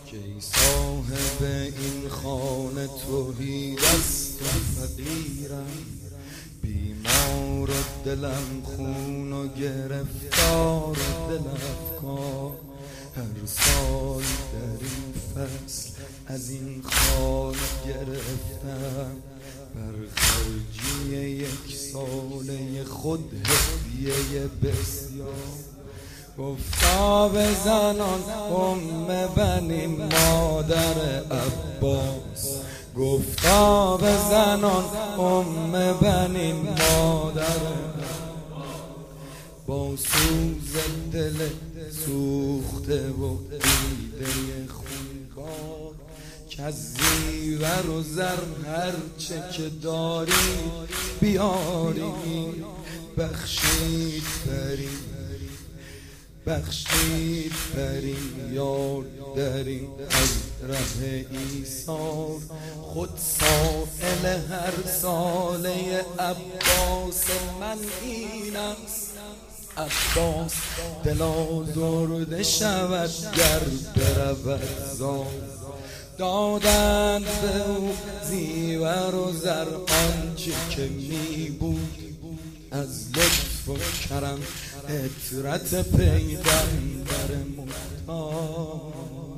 که ای صاحب این خانه توحید است و فقیرم، بیمار و دلم خون و گرفتار و دل افکار. هر سال در این فصل از این خانه گرفتم، بر خرجی یک ساله خود هدیه بسیار. گفتا به زنان بنی مادر عباس، گفتا به زنان بنی مادر، با سوز دل سوخته و دیده خونبار، که از زیور و زر هرچه که داری بیاری. بخشید بریم، بخشید بریم یار دریم از ره ایثار. خود سائل هر ساله عباس من این است، عباس دل آزرده شود گر برود زار. دادند به او زیور و زر آنچه که می بود، از لطف و کرم عطرت پیغمبر مختار.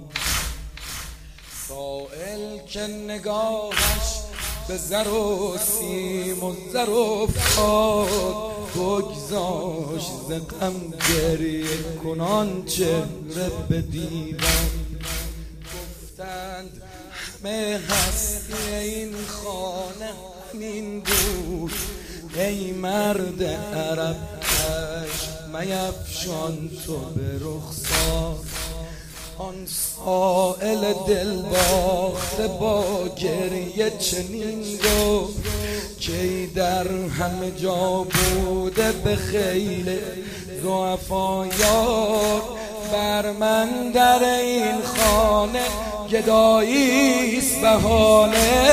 سائل که نگاهش به زر و سیم و زر افتاد، بگذاشت ز غم گریه کنان چهره به دیوان. گفتند همه هستی این خانه همین بود، ای مرد عرب عشق میفشان تو به رخسار. آن سائل دل باخته با گریه چنین گفت، که در همه جا بوده به خیل ضعفا یار. بر من در این خانه گداییست بهانه،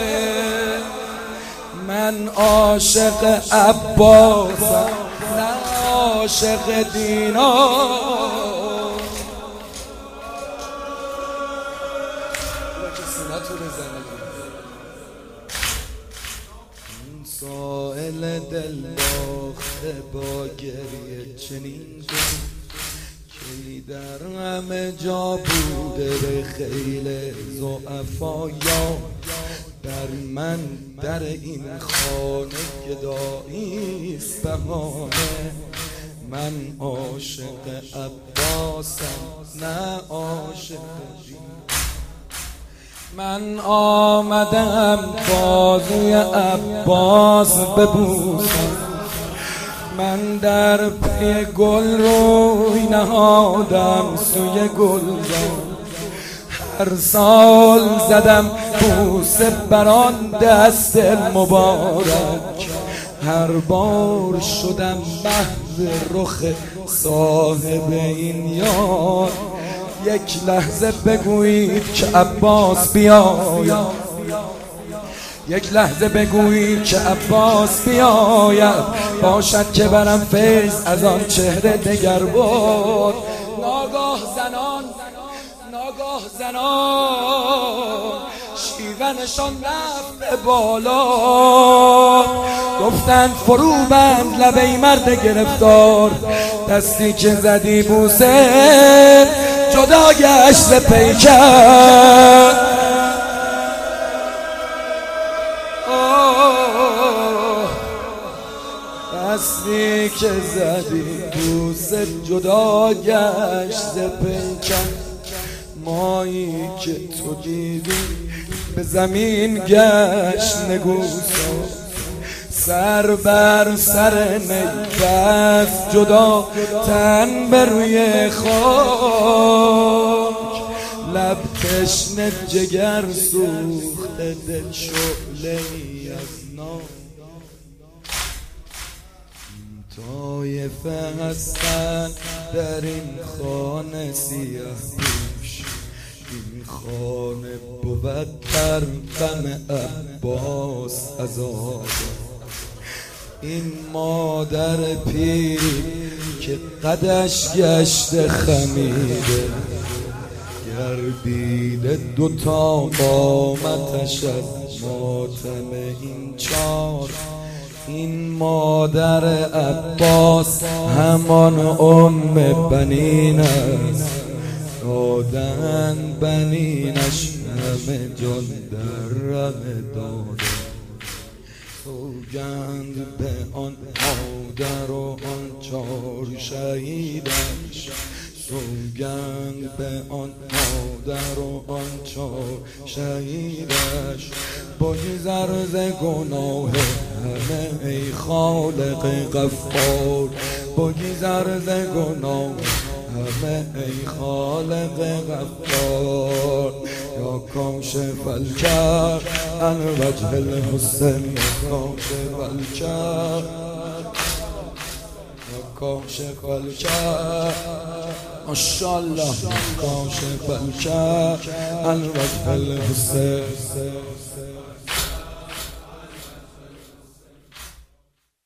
من عاشق عباسم نه عاشق دینار. این سائل دل باخته با گریه چنین گفت، که در همه جا بوده به خیل ضعفا یار. در من در این خانه گداییست بهانه، من عاشق عباسم نه عاشق دین. من آمدم بازوی عباس ببوسم، من در پی گل روی نهادم سوی گلزار. هر سال زدم بوسه بر آن دست مبارک، هر بار شدم محو رخ صاحب این یار. یک لحظه بگویید که عباس بیاید، یک لحظه بگویید که عباس بیاید، باشد که برم فیض از آن چهره دگر بود. ناگاه زنان شیونشان رفت به بالا، گفتند فرو بند لب ای مرد گرفتار. دستی که زدی بوسه جدا گشت ز پیکر. دستی که زدی بوسه جدا گشت ز پیکر. مایی که تو دیدی به زمین گشت نگوسا، سر بر سر نگبست جدا تن بر روی خاک. لب تشنه جگر سوخته دل شعله‌ای از نار. طایفه هستن در این خانه سیاه پوش، این خانه بود در غم عباس عذاب. این مادر پیری که قدش گشته خمیده، گردیده دوتا قامتش از ماتم این چار. این مادر عباس همان بنین است، دادن بنینش همه جان در ره داده. سوگند به آن مادر و آن 4 شهیدش، سوگند به آن مادر و آن 4 شهیدش. بگذر ز گناه همه ای خالق غفار، بگذر ز گناه همه ای خالق غفار. یا کاشف الکرب عن وجه الحسن، یا کاشف الکرب، یا کاشف الکرب، ماشاءالله، یا کاشف الکرب عن وجه الحسن.